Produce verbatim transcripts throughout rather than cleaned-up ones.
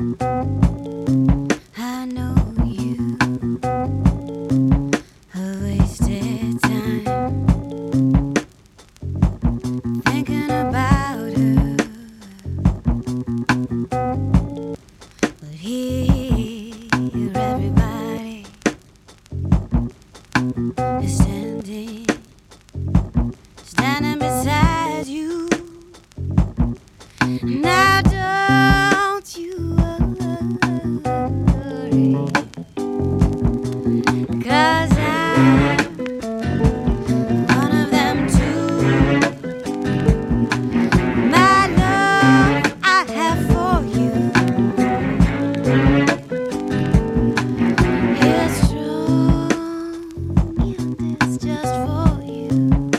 I know you have wasted time thinking about her, but here everybody is standing, standing beside you. Now don't you worry, 'cause I'm one of them too. My love I have for you is strong, and it's just for you.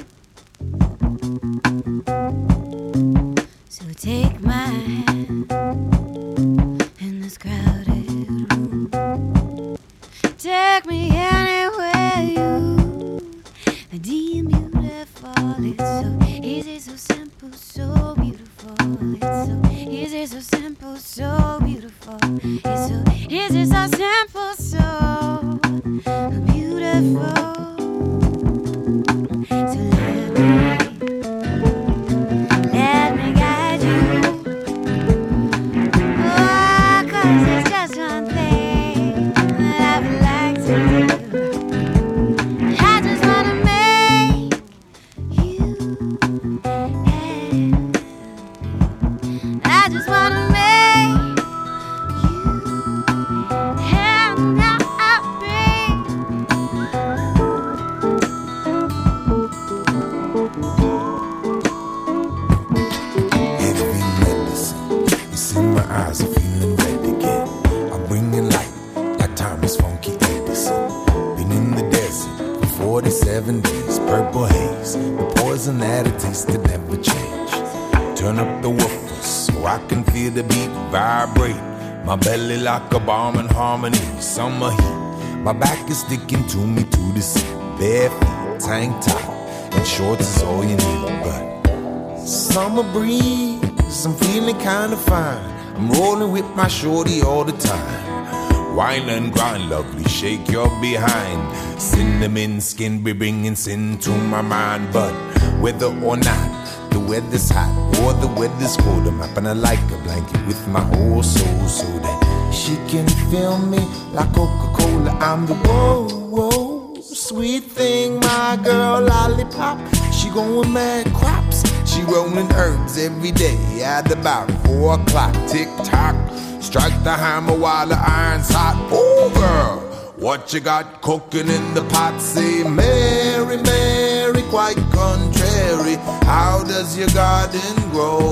So take my hand in this crowded room. Take me anywhere you deem beautiful. It's so easy, so simple, so beautiful. It's so easy, so simple, so beautiful. It's so easy, so simple, so beautiful. So let me Let me guide you. Oh, 'cause there's just one thing that I would like to do. I just wanna make you happy. I just wanna make you happy. Heavy medicine, it's in my eyes, I'm feeling red again. I'm bringing light, like Thomas Funky Edison. Been in the desert for forty-seven days, purple haze, the poison that it tastes that never change. Turn up the woofers so I can feel the beat vibrate. My belly like a bomb in harmony, summer heat. My back is sticking to me to the seat. Bare feet, tank top, and shorts is all you need, but summer breeze, I'm feeling kinda fine. I'm rolling with my shorty all the time. Wine and grind, lovely, shake your behind. Cinnamon skin be bringing sin to my mind. But whether or not the weather's hot or the weather's cold, I'm happen like a blanket with my whole soul so that she can feel me like Coca-Cola. I'm the whoa, whoa, sweet thing, my girl lollipop. She going mad crops. She rolling herbs every day at about four o'clock. Tick tock, strike the hammer while the iron's hot. Oh girl, what you got cooking in the pot? Say Mary, Mary, quite contrary. How does your garden grow?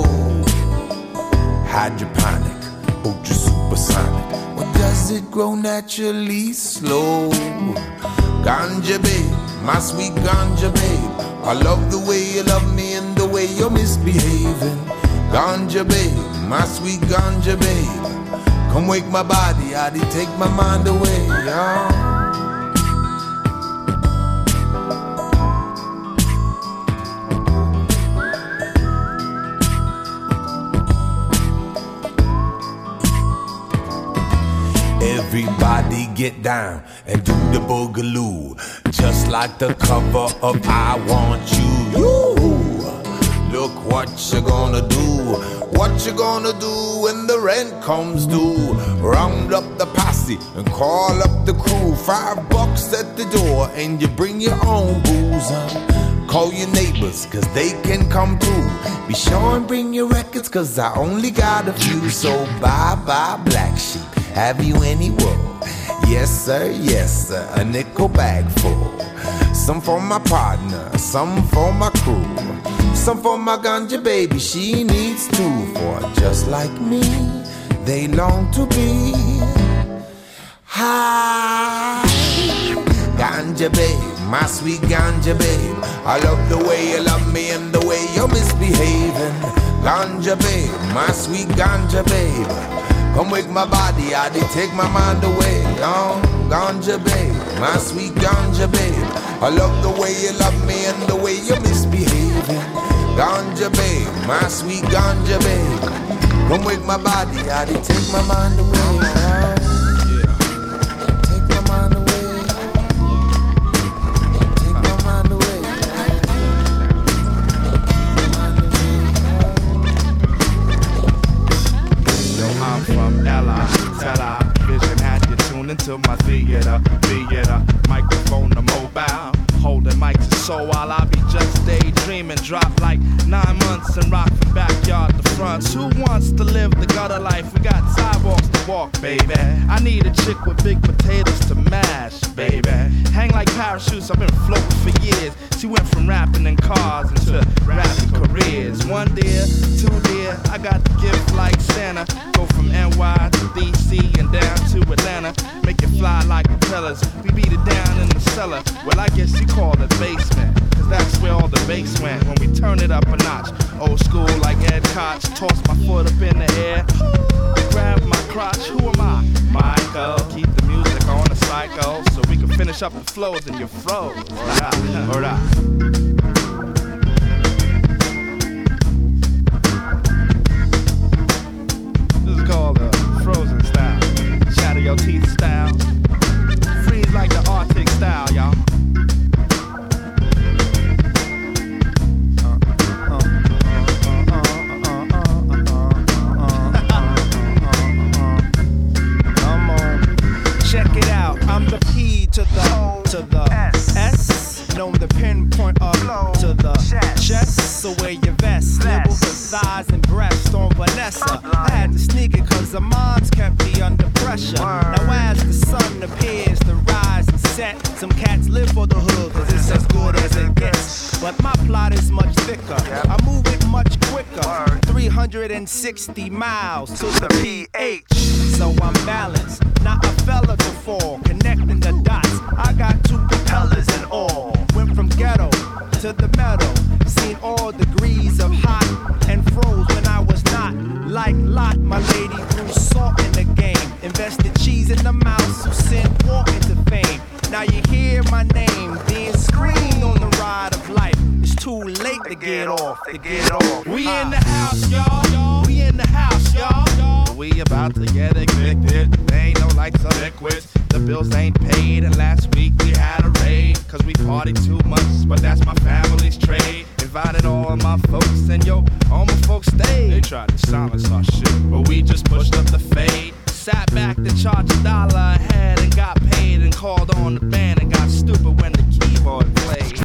Hydroponic, ultra supersonic. Or does it grow naturally slow? Ganja babe, my sweet ganja babe. I love the way you love me and the way you're misbehaving. Ganja babe, my sweet ganja babe. Come wake my body, I did take my mind away, y'all. Everybody get down and do the boogaloo, just like the cover of I Want You. You. Look what you gonna do, what you gonna do when the rent comes due. Round up the posse and call up the crew. Five bucks at the door and you bring your own booze. Huh? Call your neighbors cause they can come through. Be sure and bring your records cause I only got a few. So bye bye black sheep, have you any wool? Yes sir, yes sir, a nickel bag full. Some for my partner, some for my crew. Some for my ganja baby, she needs two. For just like me, they long to be high. Ganja babe, my sweet ganja babe. I love the way you love me and the way you're misbehaving. Ganja babe, my sweet ganja babe. Come wake my body, I did take my mind away. Oh, ganja babe, my sweet ganja babe. I love the way you love me and the way you're misbehaving. Ganja babe, my sweet ganja babe. Come with my body, I did take my mind away. Take my mind away. Take my mind away. Yo, I'm from Ella, Tella. Vision had you tuned into my theater, theater. Microphone to mobile. Holding mics and so while I be just daydreaming. Drop like nine months and rock from backyard to fronts. Who wants to live the gutter life? We got sidewalks to walk, baby. I need a chick with big potatoes to mash, baby. Hang like parachutes, I've been floating for years. She went from rapping in cars into rapping careers. One dear, two dear, I got the gift like Santa. Go from N Y to D C and down to Atlanta. Make it fly like propellers. We beat it down in the cellar. Well, I guess you call it basement, cause that's where all the bass went when we turn it up a notch. Old school like Ed Koch. Toss my foot up in the air, grab my crotch. Who am I? Michael. Keep the music on the cycle so we can finish up the flows and your froze. Or that. This is called the Frozen style. Shatter your teeth style. Freeze like the Arctic style, y'all. Check it out, I'm the P to the O to the S, S known the pinpoint up to the chest. So wear your vest, nibble for thighs and breasts on Vanessa. I had to sneak it cause the moms kept me under pressure. Now as the sun appears to rise and set, some cats live for the hood cause it's as good as it gets. But my plot is much thicker, I move it much quicker. three hundred sixty miles to the P H. So I'm balanced, not a fella to fall. Connecting the dots, I got two propellers and all. Went from ghetto to the meadow. Seen all degrees of hot and froze when I was not. Like Lot, my lady threw salt in the game. Invested cheese in the mouse who sent walk into fame. Now you hear my name being screamed on the ride of life. It's too late to get off, to get off. We in the house, y'all. We in the house, y'all. We about to get evicted. There ain't no lights or liquids. The bills ain't paid, and last week we had a raid. Cause we partied too much, but that's my family's trade. Invited all of my folks, and yo, all my folks stayed. They tried to silence our shit, but we just pushed up the fade. Sat back to charge a dollar ahead and got paid, and called on the band and got stupid when the keyboard played.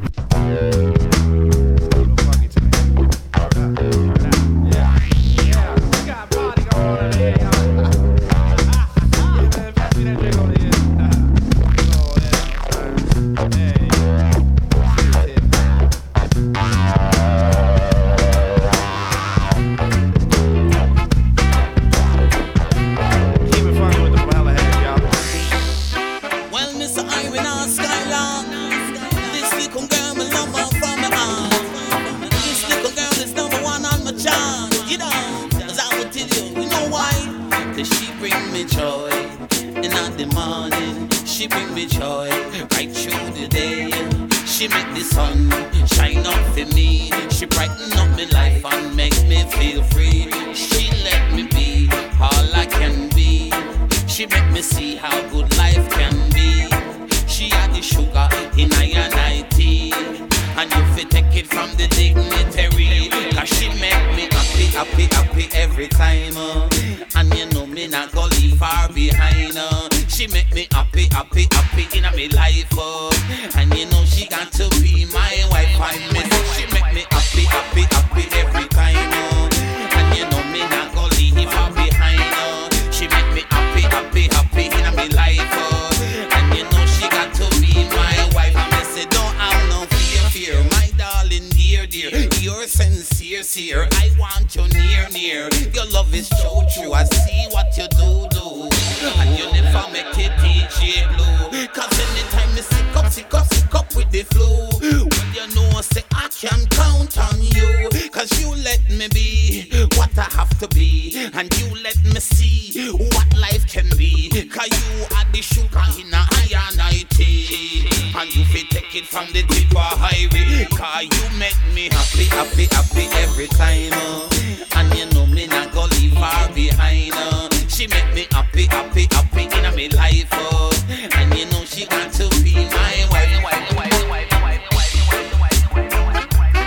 She bring me joy right through the day. She make the sun shine up for me. She brighten up my life and make me feel free. She let me be all I can be. She make me see how good life can be. She had the sugar in I and I tea. And you fit take it from the dignitary. Cause she make me happy, happy, happy every time. Uh. And you know me not go leave far behind. Uh. She make me happy, happy, happy in my life, uh. And you know she got to be my wife. I miss she make me happy, happy, happy every time, uh. And you know me not go leave her behind, uh. She make me happy, happy, happy in my life, uh. And you know she got to be my wife. I miss it, don't have no fear, fear, my darling, dear, dear. You're sincere, sincere. I want you near, near. Your love is so true. I see what you do, do. And you never make it D J Blue. Cause anytime me sick up, sick up, sick up with the flu, well you know say I can count on you. Cause you let me be what I have to be. And you let me see what life can be. Cause you are the sugar in a iron I tea. And you fit take it from the tip of highway. Cause you make me happy, happy, happy every time. uh. And you know me not go leave far make me happy, happy, happy in my life, oh. And you know she got to be my wife, wife, wife, wife, wife, wife, wife, wife, wife.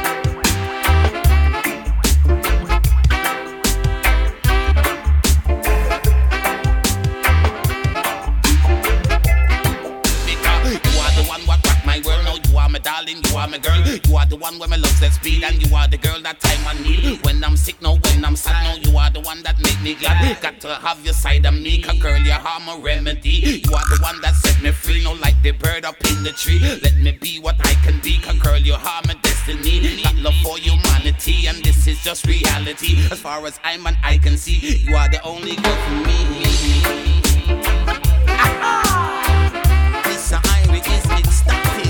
Darling, you are my girl. You are the one where my love set speed, and you are the girl that time I need. When I'm sick, no, when I'm sad, no, you are the one that make me glad. Got to have your side of me, 'cause girl, you are my remedy. You are the one that set me free, no, like the bird up in the tree. Let me be what I can be, 'cause girl, you are my destiny. Got love for humanity, and this is just reality. As far as I'm and I can see, you are the only girl for me. This Irish is ecstatic.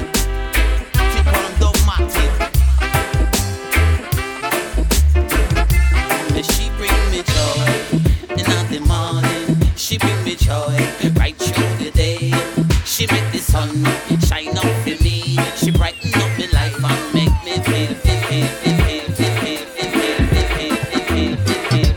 She bring me joy in the morning. She bring me joy right through the day. She make the sun shine up for me. She brighten up my life and make me feel, feel, feel, feel, feel, feel, feel, feel, feel, feel, feel, feel, feel,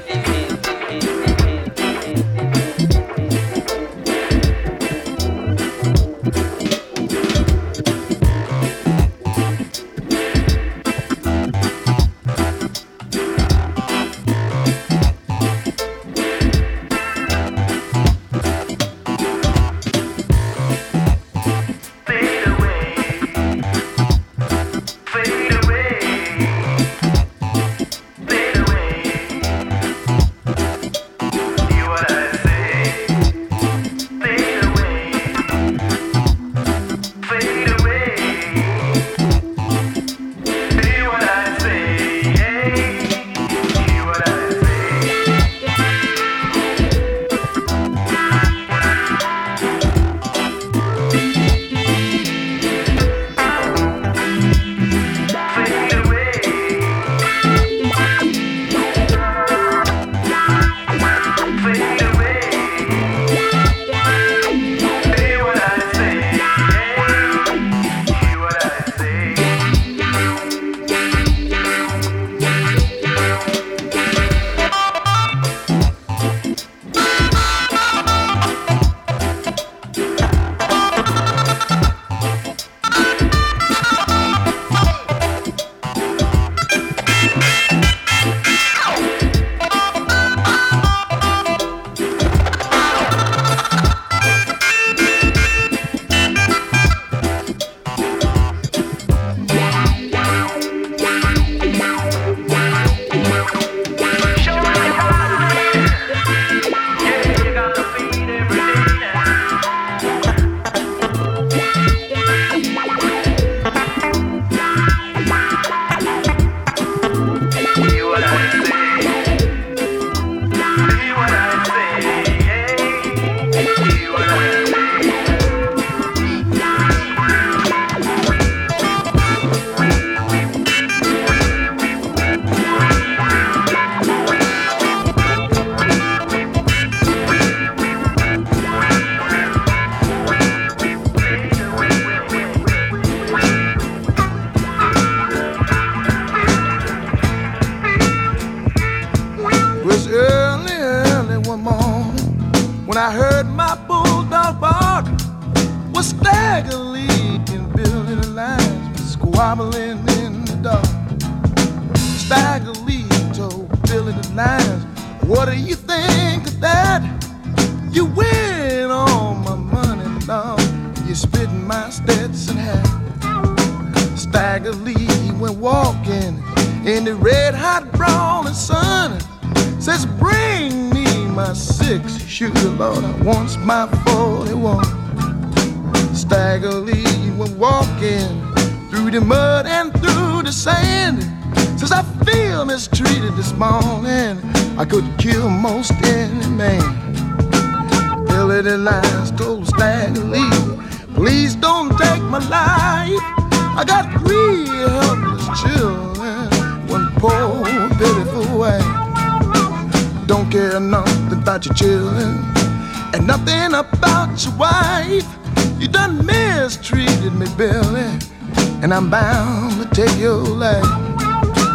your children and nothing about your wife. You done mistreated me, Billy, and I'm bound to take your life.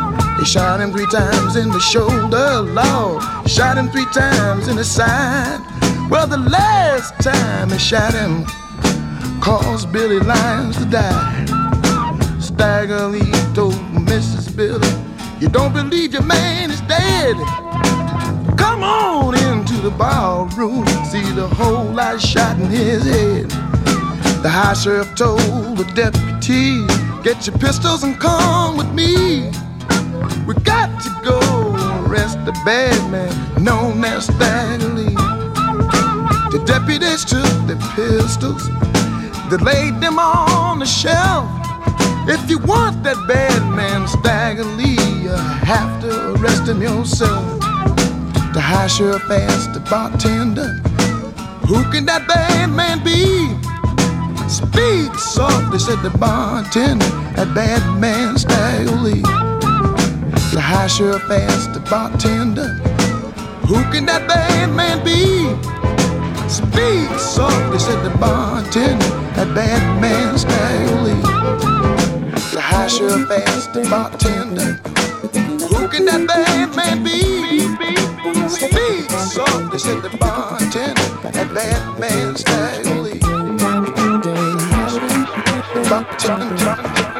He shot him three times in the shoulder, Lord. He shot him three times in the side. Well, the last time he shot him caused Billy Lyons to die. Stagger Lee told Missus Billy, you don't believe your man is dead? Come on into the ballroom, see the hole I shot in his head. The high sheriff told the deputy, get your pistols and come with me. We got to go arrest the bad man known as Stagger Lee. The deputies took their pistols, they laid them on the shelf. If you want that bad man Stagger Lee, you have to arrest him yourself. The high sheriff asked the bartender, who can that bad man be? Speak softly, said the bartender, that bad man Stagger Lee. The high sheriff asked the bartender, who can that bad man be? Speak softly, said the bartender, that bad man Stagger Lee. The high sheriff asked the bartender, who can that bad man be? Speak softly, said the bartender, that bad man Stagger Lee. Bartender.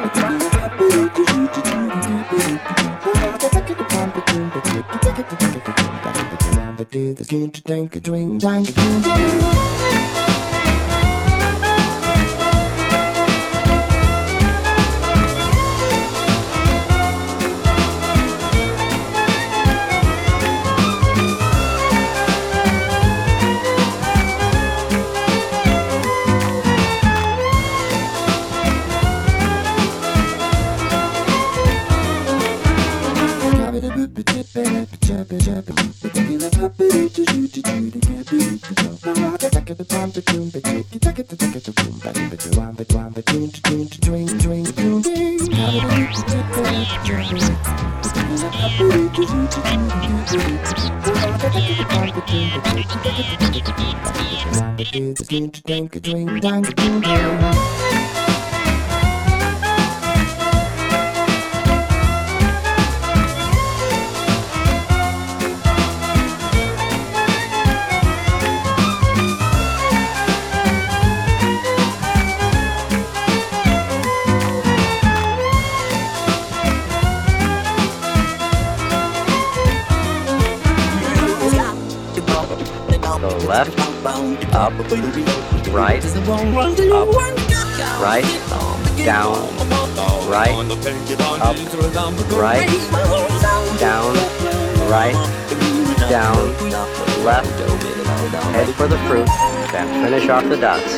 Left, up, right, up, right, down, right, up, right, down, right, down, left, head for the fruit, then finish off the dots.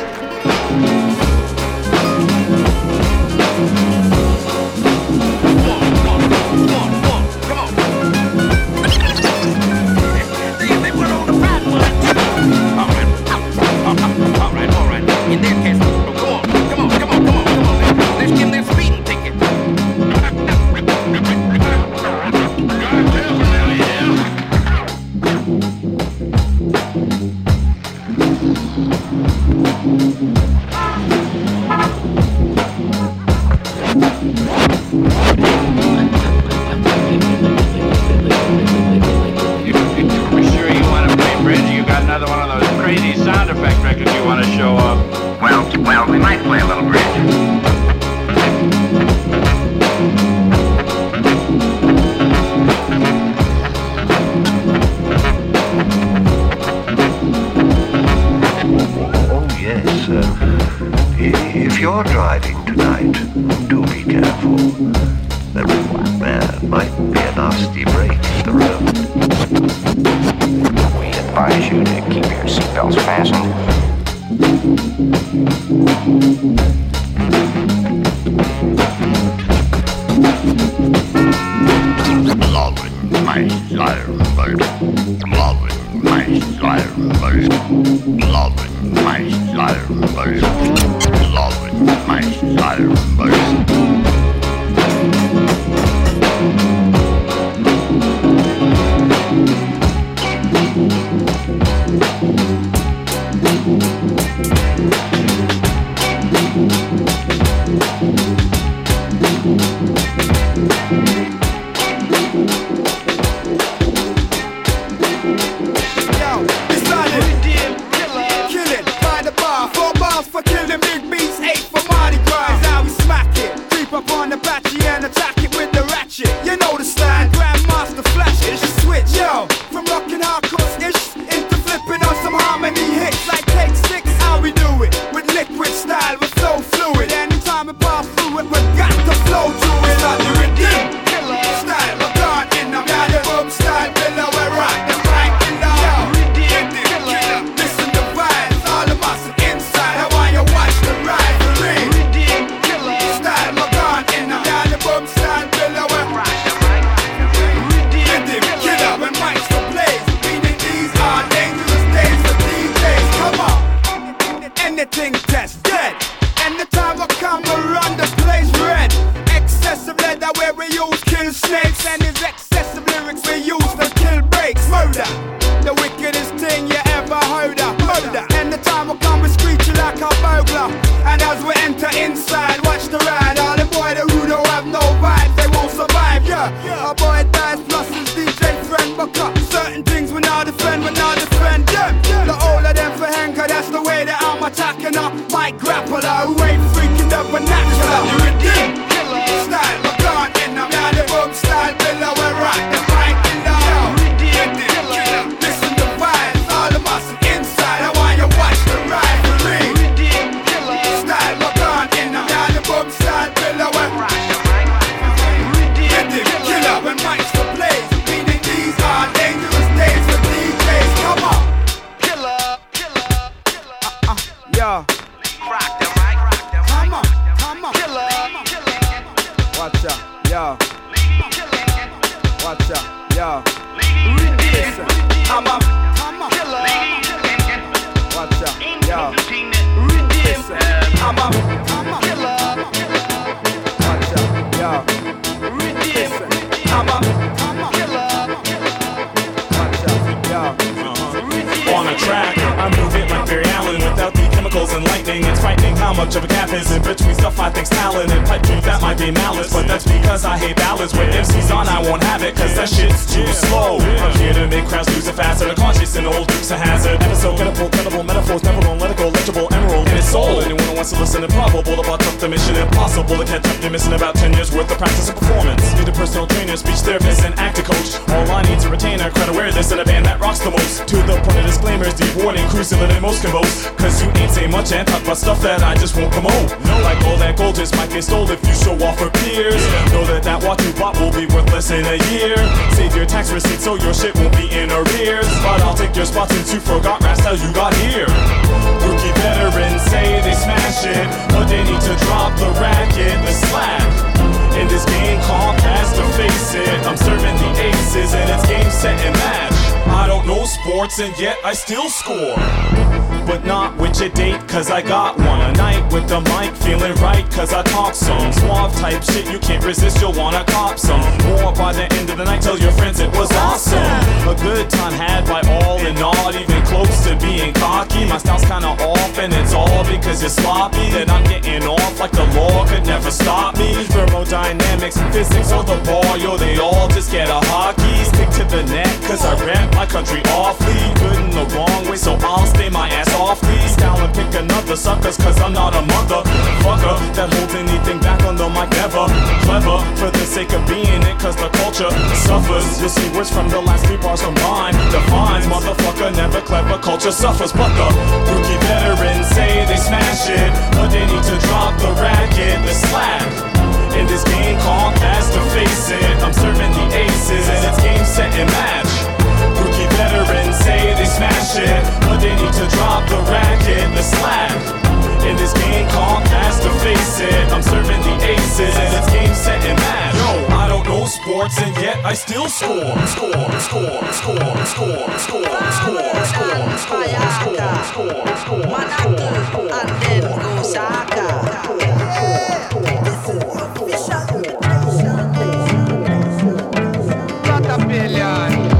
In their case, come on, come on, come on, come on, come on. Let's give them speeding ticket. We're sure you want to play bridge? You got another one of those crazy sound effect records you want to show off? Well, well, we might play a little bridge. Oh, yes. Uh, if you're driving tonight, do be careful. There uh, might be a nasty break in the road. We advise you to keep your seatbelts fastened. Loving my Slaughterburg. Loving my Slaughterburg. Loving my Slaughterburg. Loving my Slaughterburg. inside, watch the ride. All the boy that who don't have no vibes, they won't survive, yeah. A boy dies plus his D J friend, but cut certain things we now defend, we now defend them. The older them for hang, cause that's the way that I'm attacking her. My grappler, who ain't freaking the vernacular. The rhythm killer style, but gone in them. Now the boom style killer, we rock the mic killer. Rhythm killer, listen to vibes, all the muscle inside. I want you watch the ride for me. Rhythm killer style, but gone in them. Now the boom style killer, we rock the mic. Rhythm killer, when mics to play, meaning these are dangerous days for D Js. Come on, killer, killer, killer. Uh uh, yeah. Rock the mic, rock the mic. Come on, come on, killer, killer. Watch out, yo. Watch out, yo. Listen, I'm a killer. Watch out, yo. Listen, I'm a killer. Watch out, yo. Listen, I'm a killer. Watch out, yo. On a track, I move it like Barry Allen without the chemicals and lightning. It's frightening how much of a gap is in between stuff I think's talent and pipe dreams that might be malice. But that's because I hate ballads. When M C's on, I won't have it, cause that shit's too slow. I'm here to make crowds lose it faster. The conscious and old Duke's a hazard. Episode credible, credible metaphors, never gonna let it go. Legible emerald in its soul. Anyone who wants to listen to probable about tough the mission impossible to catch up. You're missing about ten years worth of practice and performance. Need a personal trainer, speech therapist, and actor coach. All I need to retain a crowd awareness in a band that rocks the most. To the point of disclaimers, deep warning, cruising that most convulse. Cause you ain't say much and talk about stuff that I just won't promote. No, like all that gold just might get stole if you show off for peers. Know that that watch you bought will be worth less in a year. Save your tax receipt so your shit won't be in arrears. But I'll take your spots since you forgot raps how you got here. Rookie veterans say they smash it, but they need to drop the racket, the slack. In this game called Pass to Face It, I'm serving the aces and it's game, set, and match. I don't know sports and yet I still score. But not with your date, cause I got one. A night with the mic, feeling right, cause I talk some suave type shit you can't resist, you'll wanna cop some more by the end of the night, tell your friends it was awesome. A good time had by all and not even close to being cocky. My style's kinda off and it's all because you're sloppy. That I'm getting off like the law could never stop me. Thermodynamics, physics, or the ball, yo, they all just get a hockey. Stick to the net, cause I rap my country awfully. Good in the wrong way, so I'll stay my ass off the style and pick another suckers, cause I'm not a motherfucker that holds anything back on the mic, never clever for the sake of being it, cause the culture suffers. You'll see words from the last three bars combined defines motherfucker, never clever, culture suffers. But the rookie veterans say they smash it, but they need to drop the racket, the slack. In this game called Pass to Face It, I'm serving the aces and it's game, set, and match. Rookie veterans say they smash it, but they need to drop the racket, the slack. In this game called Pass to Face It, I'm serving the aces and it's game, set, and match. Yo, I don't know sports and yet I still score. Score, score, score, score, score, score, score, score, score, score, score, score, and then Osaka. Got a billion.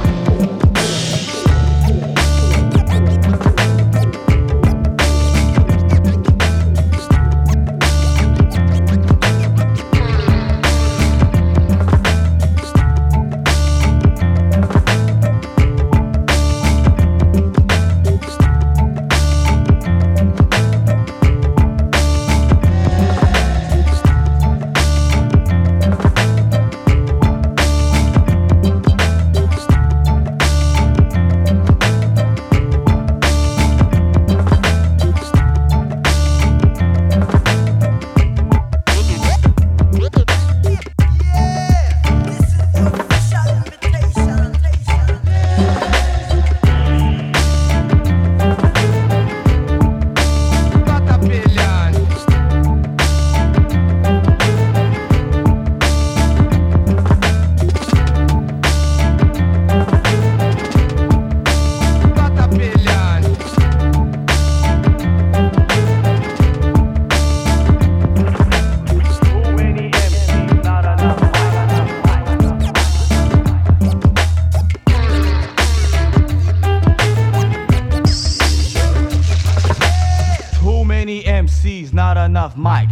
M Cs, not enough mics.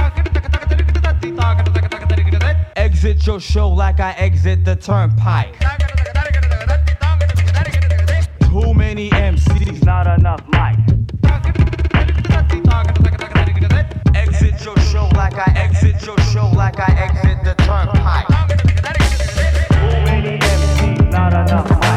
Exit your show like I exit the turnpike. Too many M Cs, not enough mics. Exit your show like I exit your show like I exit the turnpike. Too many M Cs, not enough mics.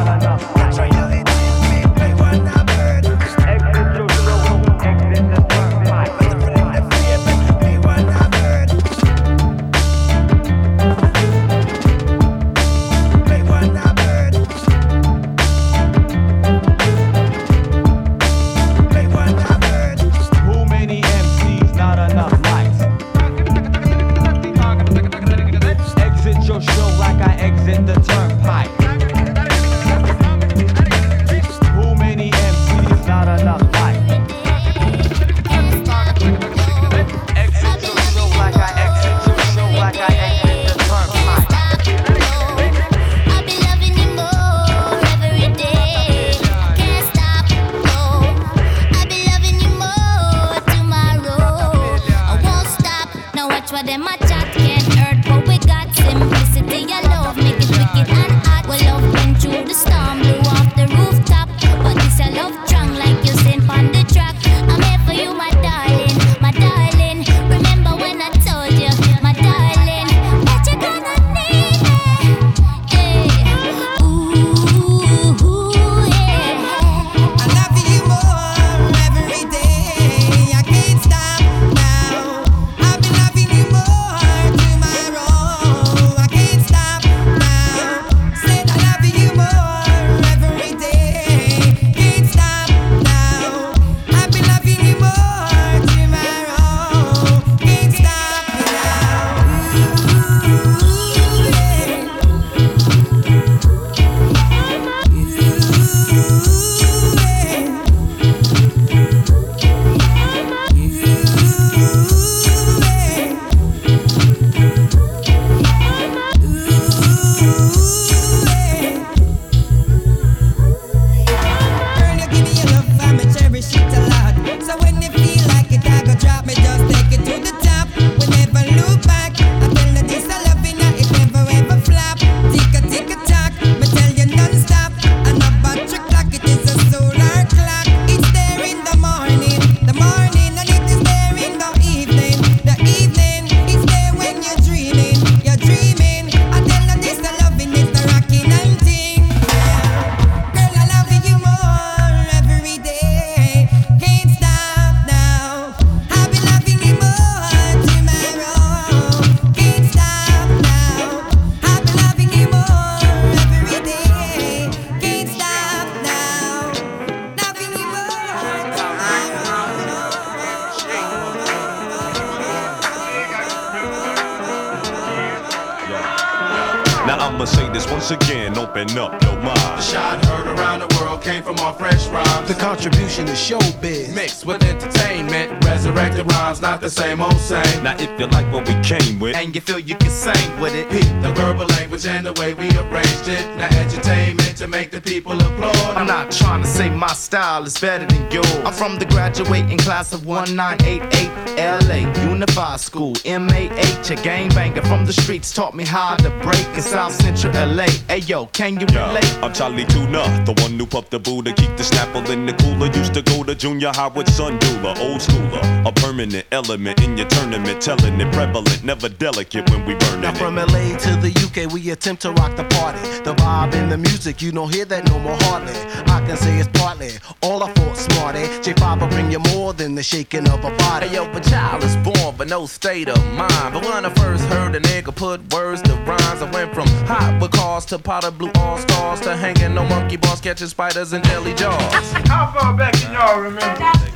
I'ma say this once again, open up your mind. The shot heard around the world came from our fresh rhymes. The contribution to showbiz mixed with entertainment. Resurrected rhymes, not the same old same. Now if you like what we came with, and you feel you can sing with it, peep the verbal language and the way we arranged it. Now edutainment to make the people applaud. I'm not trying to say my style is better than yours. I'm from the graduating class of one nine eight eight L A Unified School, M A H. A gangbanger from the streets taught me how to break in South Central L A. Hey yo, can you relate? Yeah, I'm Charlie Tuna, the one who puffed the Buddha, keep the Snapple in the cooler. Used to go to junior high with Sun Dula, old schooler. A permanent element in your tournament, telling it prevalent, never delicate when we burn it. Now from L A to the U K, we attempt to rock the party. The vibe in the music, you don't hear that no more hardly. I can say it's partly all I thought smarty. J five will bring you more than the shaking of a body. Hey yo, but child is born, but no state of mind. But when I first heard a nigga put words to rhymes, I went from hot with cars to powder blue all stars to hanging on monkey bars, catching spiders and jelly jaws. How far back can y'all remember?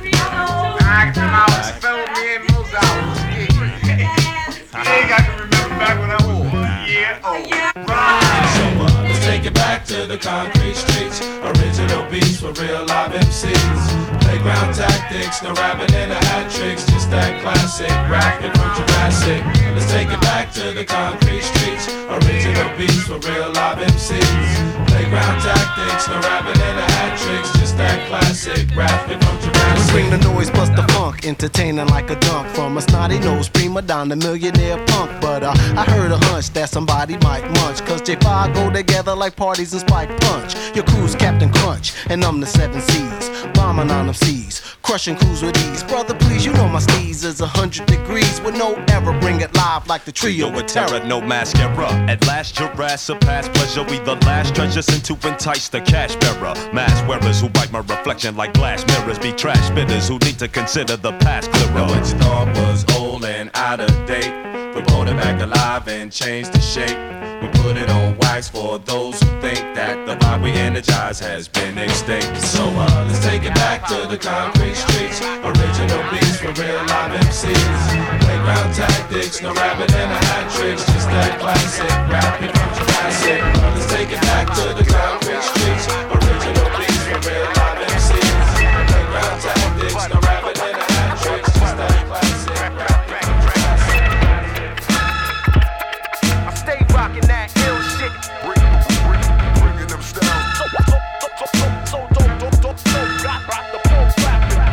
I can always feel me in those hours. You ain't got to remember back when I was one year old. Right. So uh, let's take it back to the concrete streets. Original beats for real live M Cs. Playground tactics, no rapping in the hat tricks. Just that classic rapping from Jurassic. Let's take it back to the concrete streets. Original beats for real live M Cs. Playground tactics, no rapping in the hat tricks. Just that classic rapping from Jurassic. We bring the noise plus the funk entertaining like a dunk from a snotty nose prima donna millionaire punk. But uh, I heard a hunch that somebody might munch, cause J five go together like parties and Spike Punch. Your crew's Captain Crunch, and I'm the seven C's, bombing on them seas, crushing crews with ease. Brother, please, you know my steez is a hundred degrees with no error. Bring it live like the trio with terror. No mascara. At last, your ass surpass pleasure. We the last treasure sent to entice the cash bearer. Mask wearers who bite my reflection like glass mirrors. Be trash spitters who need to consider the past clearer. Now what you thought was old and out of date, we brought it back alive and changed the shape. We put it on wax for those who think that the vibe we energize has been extinct. So uh, let's take it back to the concrete streets. Original beats for real live M Cs. Playground tactics, no rabbit and a hat tricks. Just that classic rapping from Jurassic. Uh, let's take it back to the concrete streets. Original beats for real live M Cs. Playground tactics, no rabbit and a hat tricks. Just that classic rapping from Jurassic. I stay rocking that ill shit. Bringing them down. So, so, so, so, so, don't, don't, don't, don't, rock, rock the pole, rap, rap.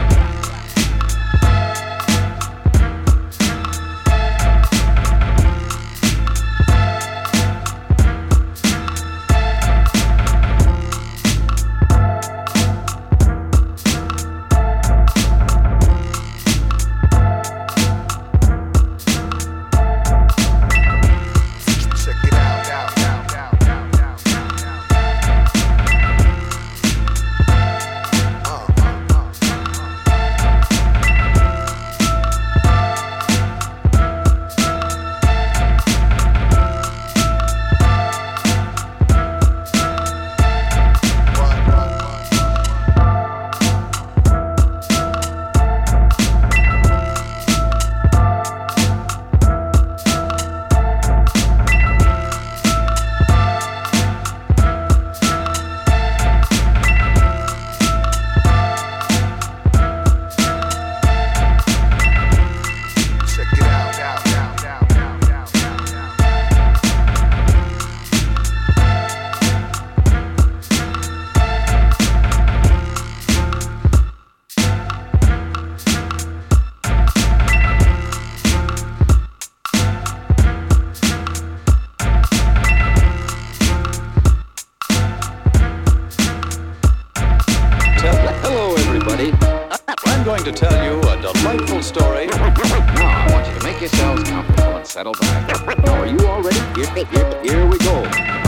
To tell you a delightful story. Now I want you to make yourselves comfortable and settle back. Now, are you all ready? Here, here, here we go.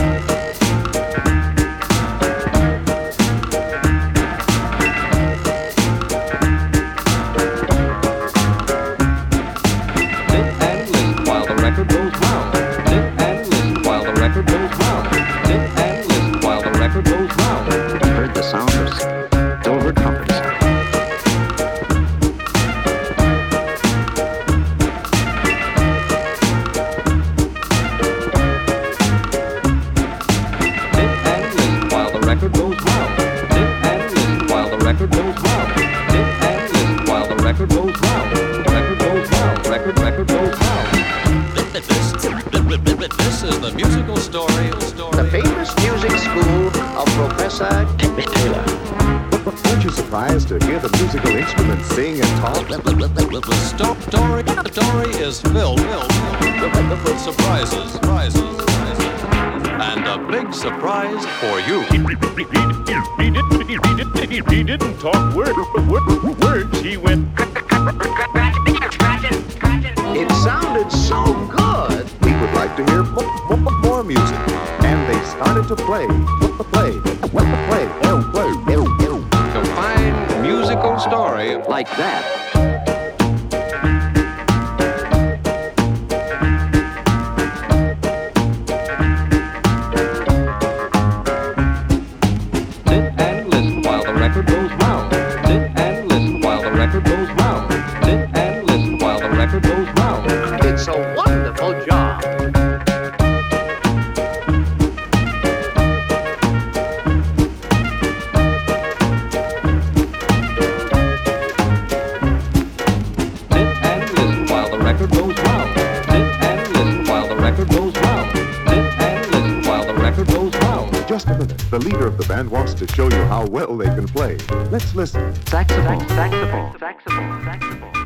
Sit and listen while the record goes round. Sit and listen while the record goes round. Sit and listen while the record goes round. You heard the sound of silver trumpets. This is the musical story. The famous music school of Professor Taylor. Aren't you surprised to hear the musical instruments sing and talk? The story, the story is filled, filled, filled with surprises, surprises, surprises, and a big surprise for you. He, he, he, he, didn't, he, didn't, he didn't talk word, word, words. He went. It sounded so good. We would like to hear more, more, more music, and they started to play, play, play, play, play. To find a musical story like that. It's a wonderful job. Just a minute. The leader of the band wants to show you how well they can play. Let's listen. Saxophone, saxophone, saxophone, saxophone.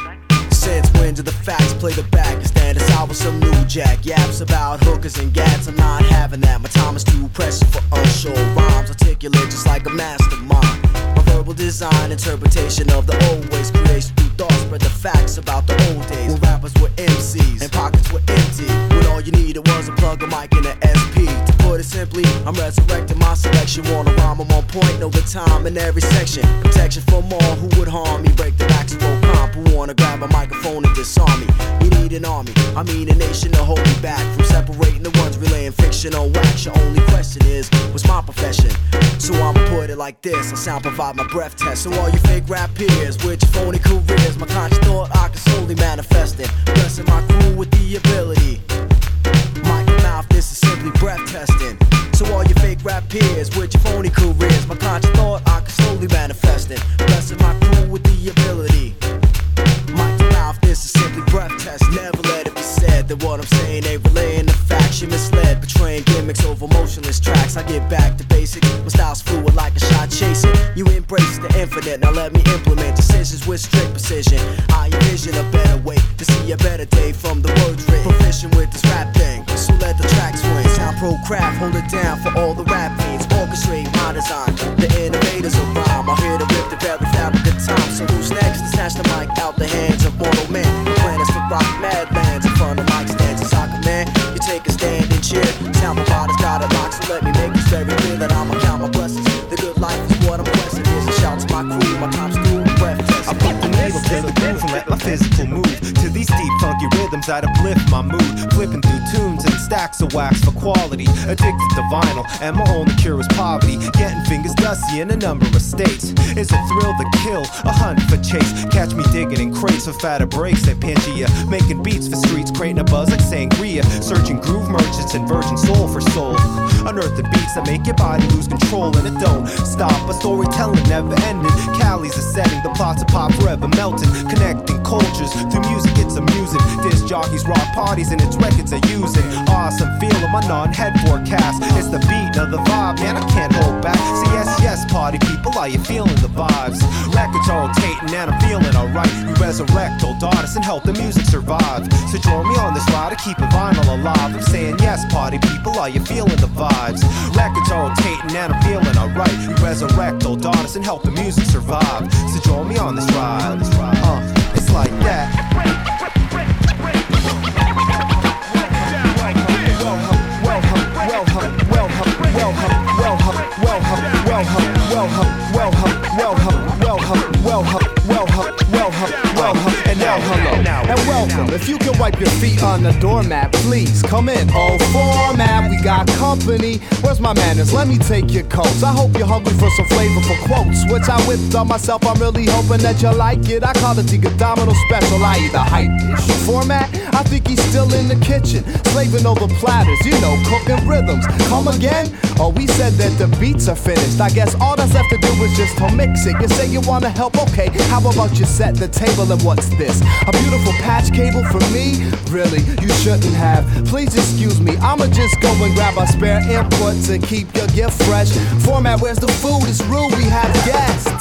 sense when to the facts play the back and stand aside with some new jack yaps about hookers and gats. I'm not having that. My time is too precious for unsure rhymes. Articulate just like a mastermind. My verbal design, interpretation of the old ways, creation through thought, spread the facts about the old days when rappers were M Cs and pockets were empty. When all you needed was a plug, a mic, and an S P. To put it simply, I'm resurrecting my selection. Wanna rhyme, I'm on point, know the time in every section. Protection from all who would harm me. Break the backs of old comp who wanna grab a microphone and disarm me. We need an army, I mean a nation to hold me back from separating the ones relaying fiction on wax. Your only question is, what's my profession? So I'ma put it like this, I sound provide my breath test. So all you fake rap peers with your phony careers, my conscious thought I can solely manifest it. Blessing my crew with the ability. Mic and mouth, this is simply breath testing. So all you fake rap peers with your phony careers, my conscious thought I can slowly manifest it. Blessing my crew with the ability. Mic and mouth, this is simply breath test. Never let it be said that what I'm saying ain't relaying the facts. You're misled, betraying gimmicks over motionless tracks. I get back to basics, my style's fluid like a shot chasing. You embrace the infinite, now let me implement decisions with strict precision. I envision a better way to see a better day from the words written. Proficient with this rap thing, so let the tracks swing. Sound pro craft, hold it down for all the rap fiends. Orchestrate my design, the innovators of rhyme. I'm here to rip the very fabric of time. So who's next to snatch the mic out the hands of mortal men? The plan is to rock mad lands in front of mic stands. A soccer man, you take a stand and cheer. Sound providers got it locked, so let me make this very clear that I'ma count my blessings. The good life is what I'm blessed. Here's a shout to my crew, my time's through, breath test. I put the needle to the groove and let my physical move to these deep funky rhythms that uplift my mood. Flipping through tunes and stacks of wax for quality. Addicted to vinyl and my only cure is poverty. Getting fingers dusty in a number of states. It's a thrill to kill, a hunt for chase. Catch me digging in crates for fatter breaks at Pangea. Making beats for streets, creating a buzz like sangria. Searching groove merchants and virgin soul for soul. Unearthing beats that make your body lose control, and it don't stop. A storytelling never ending. Cali's a setting, the plots of pop forever melting. Connecting cultures through music, it's amusing. Disc jockeys rock parties and its records are using. Awesome feeling my non-head forecast. It's the beat of the vibe, man, I can't hold back. See, yes, yes, party people, are you feeling the vibes? Records are rotating and I'm feeling alright. We resurrect old artists and help the music survive. So join me on this ride to keep a vinyl alive. I'm saying yes, party people, are you feeling the vibes? Records are rotating and I'm feeling alright. We resurrect old artists and help the music survive. So join me on this ride. Uh, it's like that. And welcome, if you can wipe your feet on the doormat, please come in. Oh, format, we got company. Where's my manners? Let me take your coats. I hope you're hungry for some flavorful quotes, which I whipped on myself. I'm really hoping that you like it. I call it the Abdominal Special. I either hype ish. Format, I think he's still in the kitchen, slaving over platters, you know, cooking rhythms. Come again? Oh, we said that the beats are finished. I guess all that's left to do is just to mix it. You say you wanna help? Okay, how about you set the table and what's this? A beautiful patch cable for me? Really, you shouldn't have. Please excuse me, I'ma just go and grab a spare input to keep your gift fresh. Format, where's the food? It's rude, we have guests.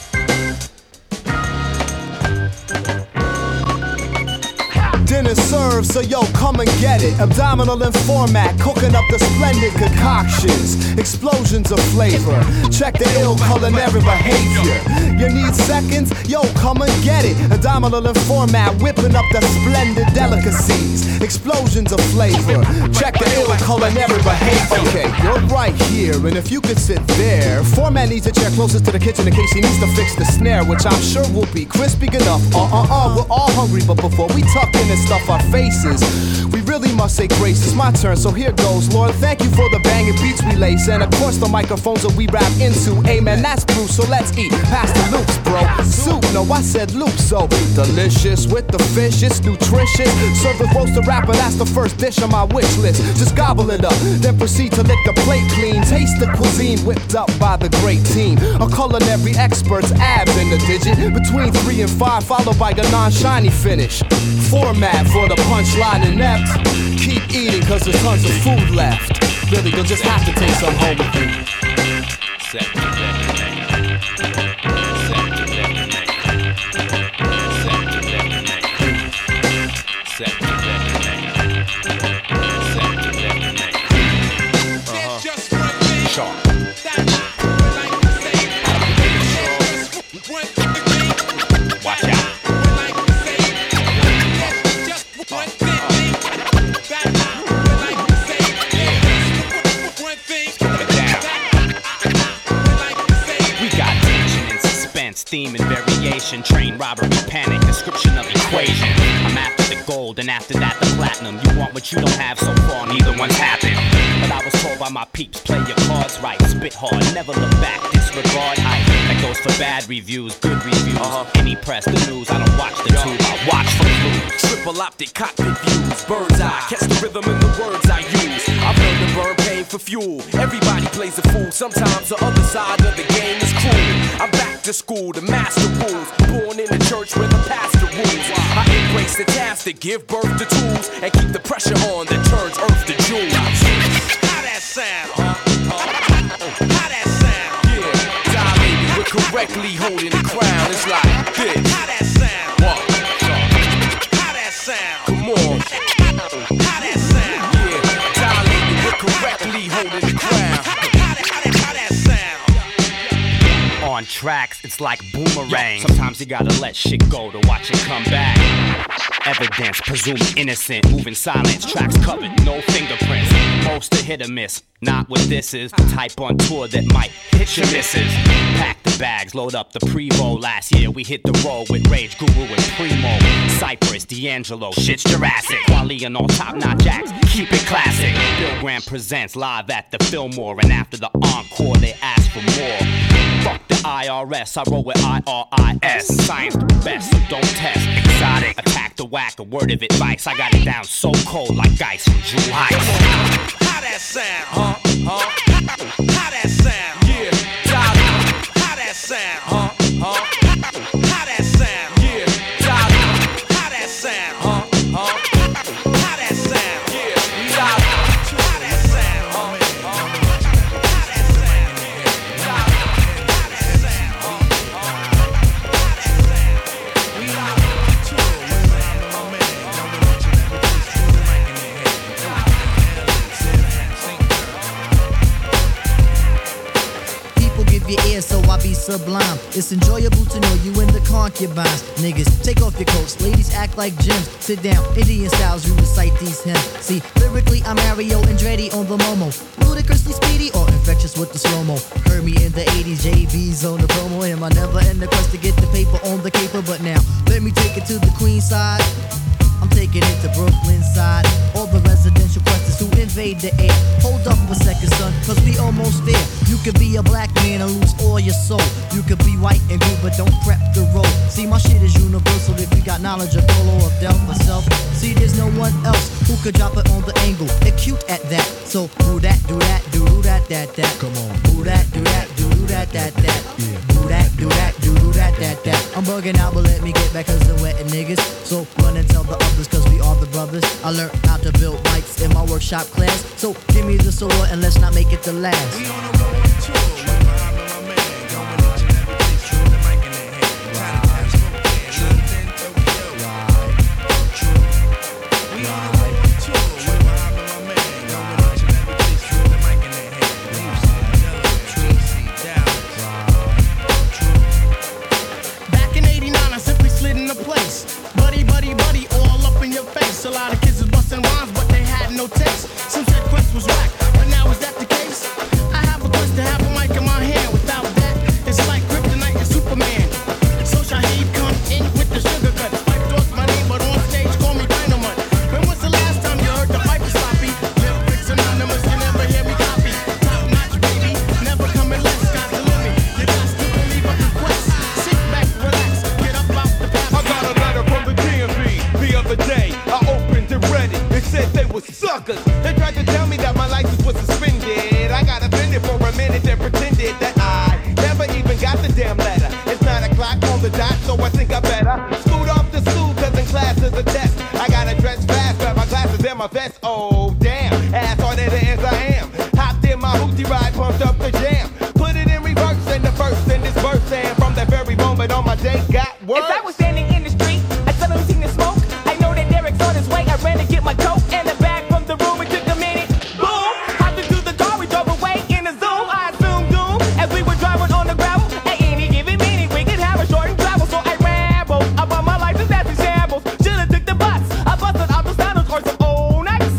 Dinner served, so yo, come and get it. Abdominal and format, cooking up the splendid concoctions. Explosions of flavor, check the ill culinary behavior. You need seconds? Yo, come and get it. Abdominal and format, whipping up the splendid delicacies. Explosions of flavor, check the ill culinary behavior. Okay, you're right here, and if you could sit there. Format needs a chair closest to the kitchen in case he needs to fix the snare, which I'm sure will be crispy enough. Uh-uh-uh, we're all hungry, but before we tuck in and stuff our faces, we really must say grace. It's my turn, so here goes. Lord, thank you for the banging beats we lace, and of course the microphones that we rap into. Amen, that's Bruce, so let's eat. Pass the loops, bro. Soup, no, I said loop, so delicious with the fish, it's nutritious. Serve with roasted rapper, that's the first dish on my wish list. Just gobble it up, then proceed to lick the plate clean. Taste the cuisine whipped up by the great team. A culinary expert's abs in the digit. Between three and five, followed by a non-shiny finish. Format for the punchline inept. Keep eating cause there's tons of food left. Really, you'll just have to take some home with you. mission, train, robbery, panic, description of equation. I'm after the gold and after that the platinum. You want what you don't have, so far neither one's happened. But I was told by my peeps, play your cards right, spit hard, never look back, disregard hype. That goes for bad reviews, good reviews. Uh-huh. Any press, the news, I don't watch the Yo. tube, I watch for clues. Triple optic cockpit views, bird's eye, catch the rhythm in the words I use. I've learned to burn pain for fuel. Everybody plays a fool, sometimes the other side of the game is cruel. I'm back to school, the master rules, born in the church where the pastor rules. I embrace the task to give birth to tools and keep the pressure on that turns earth to jewels. How that sound? Huh? Huh? How that sound? Yeah, die baby, we're correctly holding the crown. It's like this. How that sound? What? How that sound? Come on. How that sound? Yeah, die baby, we're correctly holding the crown. How that, how that, how that sound? On tracks, it's like boomerang. Sometimes you gotta let shit go to watch it come back. Evidence, presumed innocent, moving silence, tracks covered, no fingerprints. Most a hit or miss, not what this is. The type on tour that might hit your misses. Pack the bags, load up the Prevost. Last year we hit the road with Rage, Guru and Primo. Cypress, D'Angelo, shit's Jurassic. Wally and all top-notch acts, keep it classic. Bill Graham presents live at the Fillmore, and after the encore they ask for more. Fuck the I R S, I roll with I R I S. Science the best, so don't test. Exotic, attack the whack, a word of advice. I got it down so cold like ice from Drew Heights. How that sound? Huh? Huh? How that sound? Yeah, die. How that sound? Huh? Huh? How that sound? Yeah, die. How that sound? Huh? Huh? How that sound? Yeah, die. How that sound? Huh? Your ear, so I be sublime. It's enjoyable to know you in the concubines. Niggas, take off your coats. Ladies act like gems. Sit down, Indian styles, you recite these hymns. See, lyrically, I'm Mario Andretti on the Momo. Ludicrously speedy or infectious with the slow-mo. Heard me in the eighties, J B's on the promo. Am I never in the quest to get the paper on the caper? But now, let me take it to the Queen side. I'm taking it to Brooklyn side. All the residential questions who invade the air. Hold up a second, son, cause we almost there. You could be a black man and lose all your soul. You could be white and good, but don't prep the road. See, my shit is universal if you got knowledge of Dolo or Del myself. See, there's no one else who could drop it on the angle. Acute at that. So, do that, do that, do that, that, that. Come on. Do that, do that, do that, that, that. Yeah. Do that, do that, do that, that, that. I'm bugging out, but let me get back cause they're wetting niggas. So, run and tell the others cause we are the brothers. I learned how to build bikes in my workshop class. So, give me the sword and let's not make it the last. We on a road tour with Muhammad, my man, going each and every place, true the mic in their hand. Time to pass London, Tokyo. True. We on a road tour with Muhammad, my man, going each and every place, true the mic in their hand. Back in eighty-nine, I simply slid into place. Buddy, buddy, buddy, all up in your face. A lot of kids was busting rhymes, but they had no taste. Some said Quest was whack, but now is that the case? I have a quest to have a mic in my hand. Without that, it's like kryptonite and Superman. So Shaheed come in with the sugar cut. Pipe talks my name, but on stage call me Dynamite. When was the last time you heard the pipe is sloppy? Lyrics anonymous, you never hear me copy. Top notch, baby, never coming less. Sky's the limit, you got to believe I can quest. Sit back, relax, get up out the path. I got a letter from the D M V the other day. I opened it ready. They said they were suckers. They tried to tell me that my license was suspended. I got offended for a minute and pretended that I never even got the damn letter. It's nine o'clock on the dot, so I think I better scoot off to school, cause in class is a test. I gotta dress fast, grab my glasses and my vest. Oh, damn, ass harder as I am. Hopped in my hoochie ride, pumped up the jam. Put it in reverse in the first in this verse, and from that very moment on my day got worse. As I was standing in the street, I suddenly seen the smoke. I know that Derek's on his way. I ran to get my coat and the bag from the room. It took a minute. Boom! Hopped into the car. We drove away in a zoom. I assumed doom as we were driving on the gravel. At any given minute, we could have a short travel. So I rambled about my life as in shambles. Should've took the bus. I busted out the saddles or some old nights.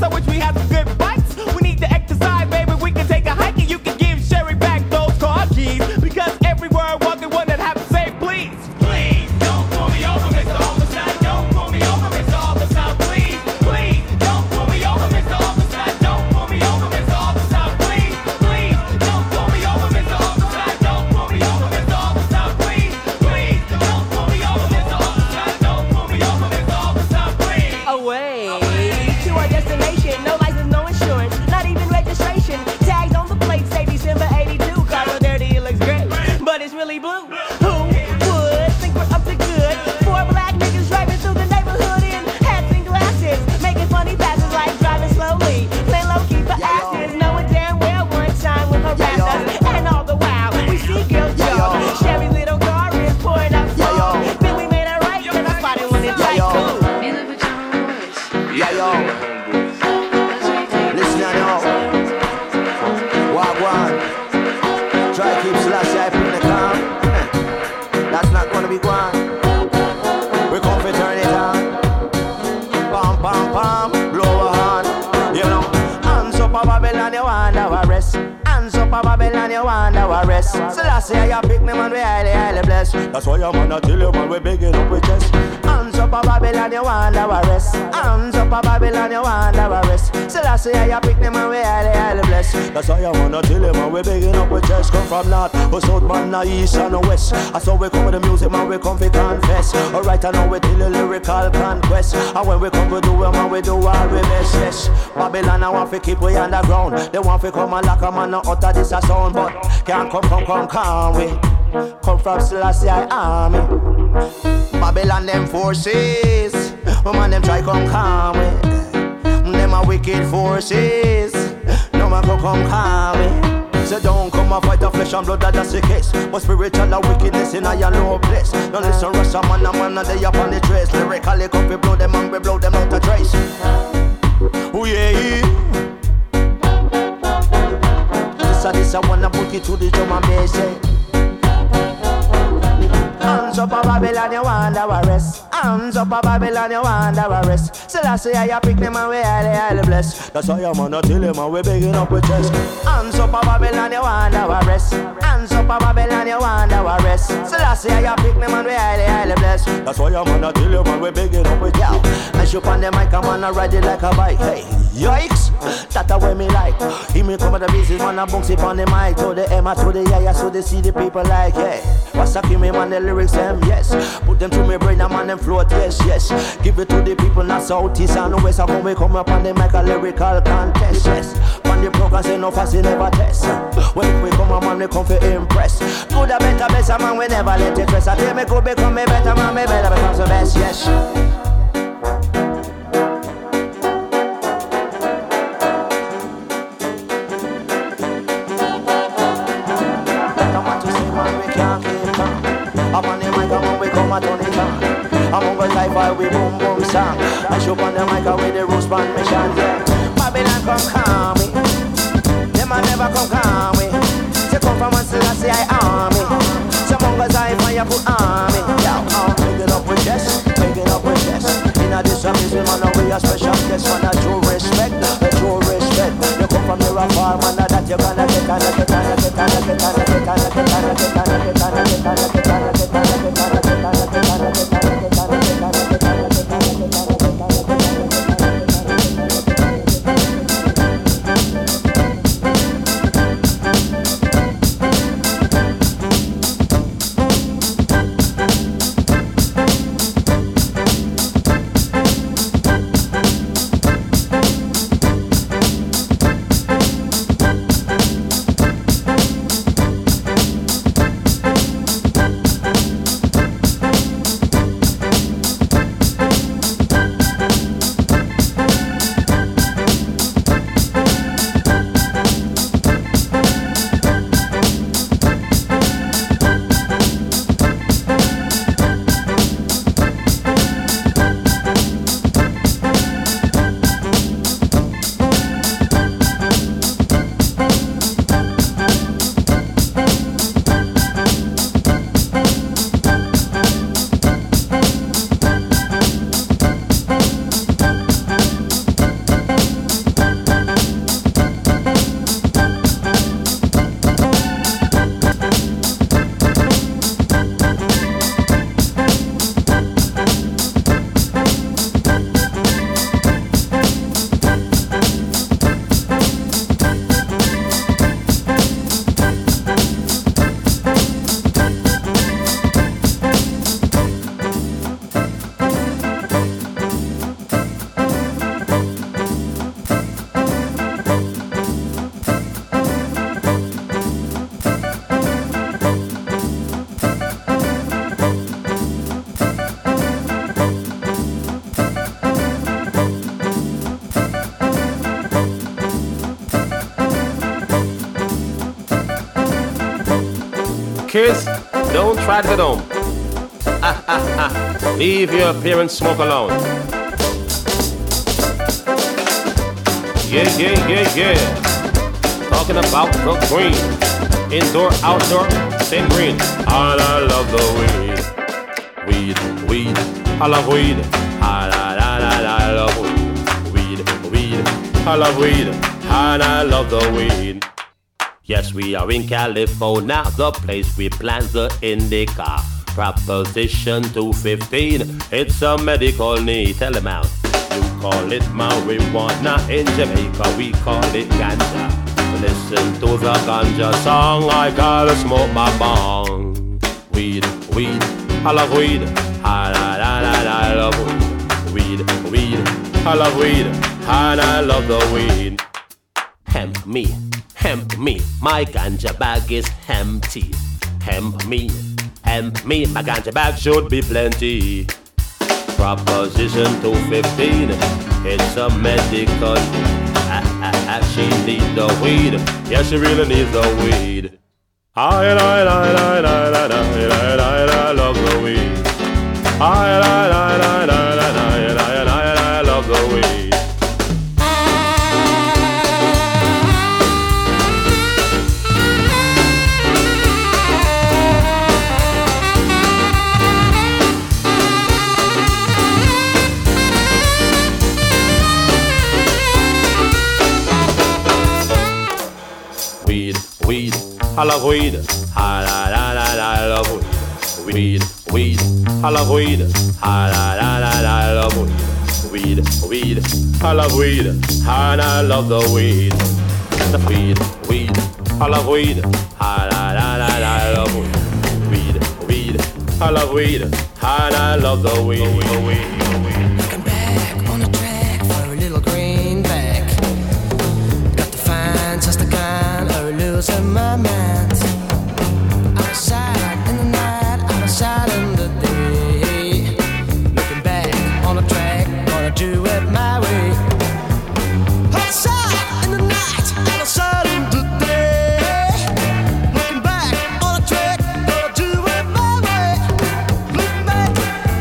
rest. So last year you pick me man, we highly, highly blessed. That's why I'm gonna tell you man, we begging up with chest. Hands up a Babylon, you want our rest. Hands up a Babylon, you want our rest. So last year you pick me man, we highly, highly blessed. That's why I'm gonna tell you man, we begging up with chest. Come from north, or south, man, or east and west. That's how we come with the music man, we come for confess. Alright, I know we tell you lyrical conquest. And when we come we do it man, we do all we best, yes. Babylon I want to keep we underground. They want to come and lock a man, not utter this a sound. But can't come, come, come, come we come from Selassie army. Babylon them forces, woman them try come calm me. Them a wicked forces, no man come come calm me. So don't come and fight a flesh and blood, that's the case. But spiritual and wickedness in a low place. Don't listen Russia man, a man and they up on the trace. Lyrically come we blow them and we blow them out a trace. Oh yeah, yeah. This a this a wanna book it to the drum and bass, yeah. Hands up a Babylon, you want our rest. Hands up a Babylon, you want our rest. So that's why you pick them and we highly, highly blessed. That's why I'm gonna tell them and we begging up with chest. Hands up a Babylon, you want our rest. Hands up a Babylon, you want our rest. So that's why you pick them and we highly, highly blessed. That's why I'm gonna tell them and we begging up with y'all. And shoot on the mic, I'm gonna ride it like a bike. Hey, yikes, that's the way me like. He me come at the business, man, I bounce it on the mic. To the M, to the yeah, so they see the people like, hey. What's up, me man, the lyrics them, yes. Put them to me brain, I'm on them float, yes, yes. Give it to the people, not south, east and west. I come, we come up on the mic, a lyrical contest, yes. On the program, say no fussy, never test. When we come up, man, we come for impress. Do the better, better, man, we never let it rest. I tell me, go become me better, man, me better become the best, yes. I'm on the mic and when we come and turn it on. I'm on the life while we boom boom song. I show on the mic with the roots band mission, yeah. Babylon come calm me. Them a never come calm me. They come from one Selassie I army. Some mongers I fire put army. Yeah, I'm picking up with chest, picking up with chest. In a this music man, we a special guest. Man, a true respect, a true respect. You come from here a far man, that you gonna get on, get on, get on, get on, get on, get on, get on, get on, get on, get on, get on, get on. Kids, don't try to get home. Ah, ah, ah. Leave your parents smoke alone. Yeah, yeah, yeah, yeah. Talking about the green. Indoor, outdoor, same green. And I love the weed. Weed, weed, I love weed. I, I, I, I, I love weed. Weed, weed, I love weed. And I love the weed. Yes, we are in California, the place we plant the indica. Proposition two fifteen, it's a medical need. Tell them out. You call it marijuana, in Jamaica we call it ganja. Listen to the ganja song, I gotta smoke my bong. Weed, weed, I love weed. I, I, I, I, I love weed. Weed, weed, I love weed. And I love the weed. Hemp me, hemp me, my ganja bag is empty. Hemp me, hemp me, my ganja bag should be plenty. Proposition two fifteen, it's a medical. I, I, I, she needs the weed. Yeah, she really needs the weed. I, I, I, I, I, I, I, I, I love the weed. I, I, I, I, I, I, I, I, I love the weed. Weed, weed, I love weed. I, I, I, I, I love weed. Weed, weed, I love weed. I, I, I, I, I love weed. Weed, weed, I love weed. And I love the weed. The weed, weed, I love weed. I, I, I, I, I love weed. Weed, I love weed. And I love the weed. Looking back on the track for a little greenback. Got to find just the kind of losing my mind. Outside in the night, outside in the day. Looking back on the track, gonna do it my way. Outside in the night, outside in the day. Looking back on the track, gonna do it my way. Looking back.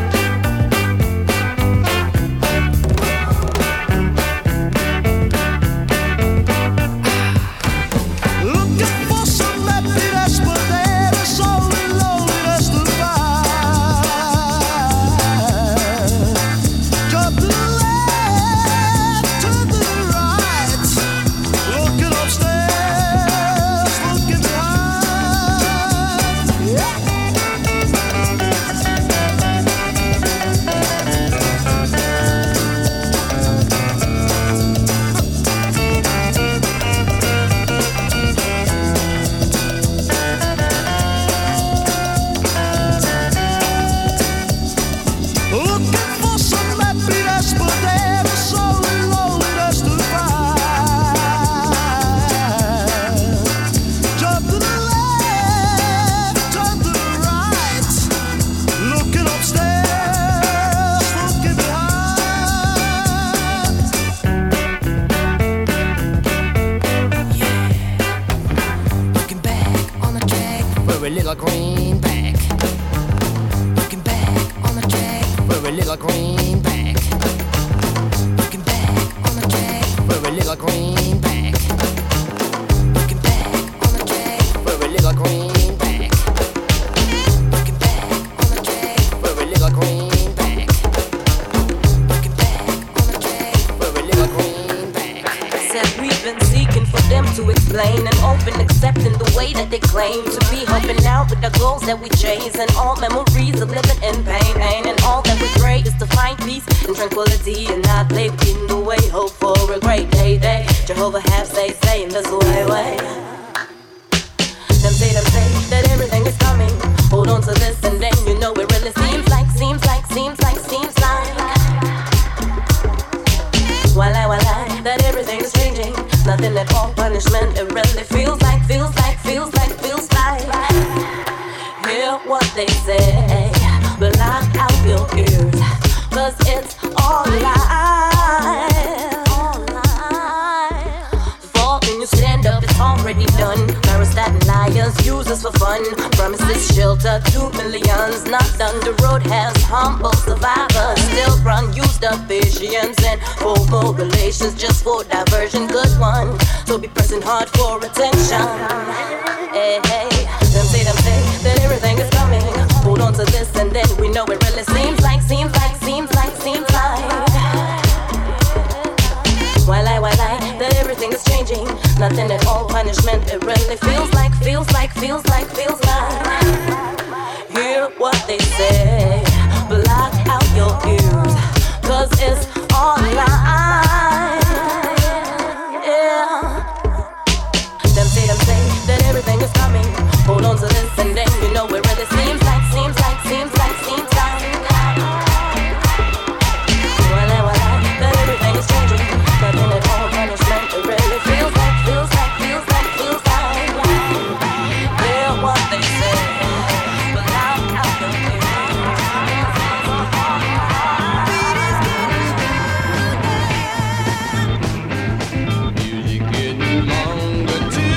Looking for some happiness, but there is only loneliness to find. To the left, to the right, looking upstairs, looking behind. Looking for some happiness, but there is only loneliness to find. Jump to the left, jump to the right, looking upstairs, looking behind. Yeah, looking back on the track for a little greenback. Looking back on the track for a little greenback. Looking back on the track for a little greenback. Looking back on the track for a little greenback. Looking back on the track for a little greenback. Looking back on the track for a little greenback. Said we've been seeking for them to explain and open, accepting the way that they claim to be, helping out with the goals that we chase and all memories of living in pain. Pain and all that we pray is to find peace and tranquility and not live in the way. Hope for a great day. They Jehovah have say say in this way way. Them say them say that everything is coming. Hold on to this and then you know it really seems like seems like seems like seems like. While I, while I, that everything is changing. Nothing at all punishment. It really feels like, feels like, feels like, feels like. Hear what they say, but lock out your ears, 'cause it's all lies. All lies. Fall when you stand up, it's already done. Parastat and liars use us for fun. Promises shelter to millions. Not done, the road has humble survivors. Still run, used up patience and formal relations just for diversion. Good one, so be pressing hard for attention. Hey, hey, them say, them say that everything is coming. Hold on to this and then we know it really seems like, seems like, seems like, seems like. While I, while I, that everything is changing. nothing at all punishment. It really feels like, feels like, feels like, feels like. Hear what they say, block out your ears, cause it's online. Yeah. Them say, them say that everything is coming. Hold on to this and then you know it really seems like, seems like, seems like, seems like. Well, I, well, I, that everything is changing. Nothing at all punishment. It really feels like, feels like, feels like, feels like. Hear what they say, but out, out the Music getting longer too.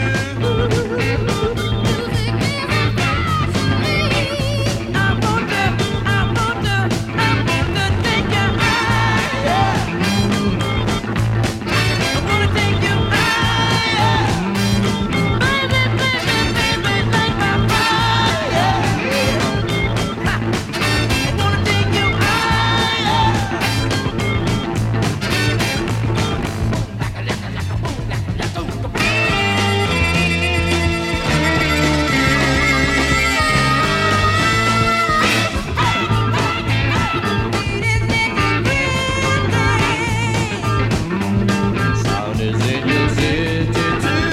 Sound is in your city too.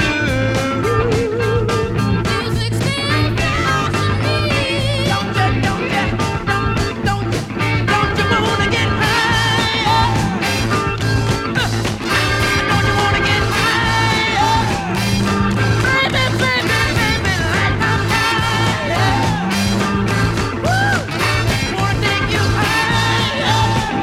Music's still down to me. Don't you, don't you, don't, don't you, don't you wanna get higher? Don't you wanna get higher? Baby, baby, baby, light my fire. Woo! Wanna take you higher?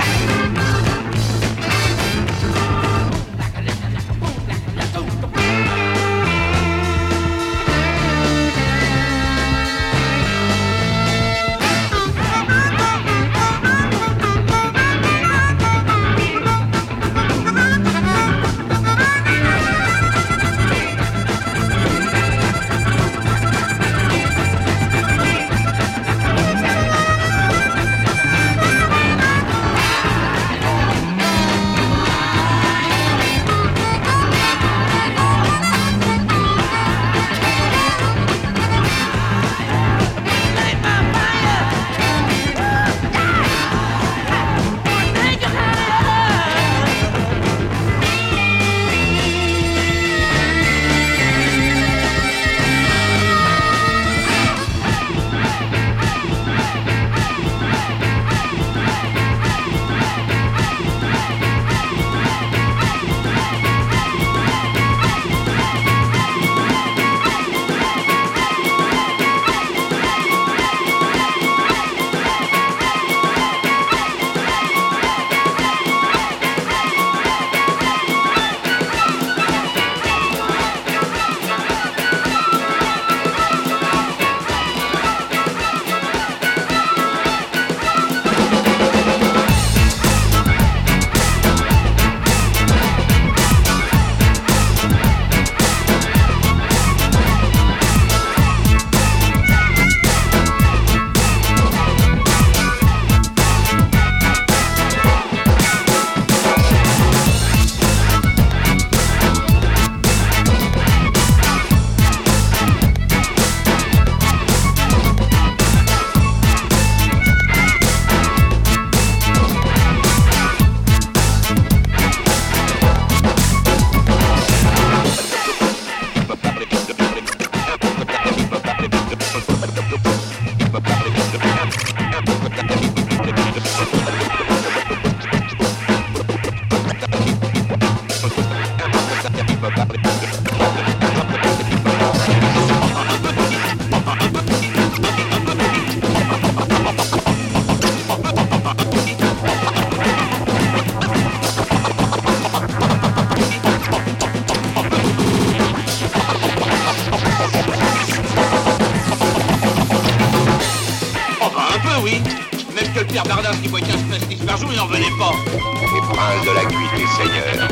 Pierre Bardin qui boit quinze pastis par jour, il n'en venait pas. Les princes de la cuite, seigneurs.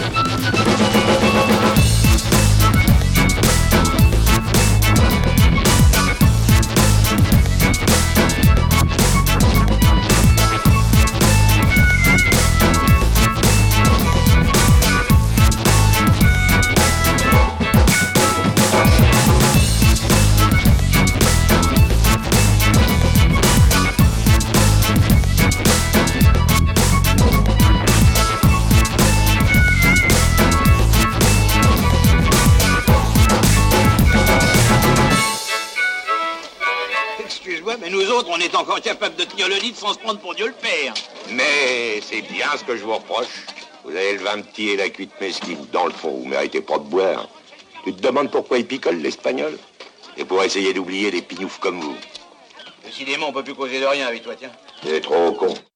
quoi, mais nous autres, on est encore capables de tenir le lit sans se prendre pour Dieu le Père. Mais c'est bien ce que je vous reproche. Vous avez le vin petit et la cuite mesquine. Dans le fond, vous méritez pas de boire. Tu te demandes pourquoi il picole, l'Espagnol? Et pour essayer d'oublier des pignoufs comme vous. Décidément, on peut plus causer de rien avec toi, tiens. C'est trop con.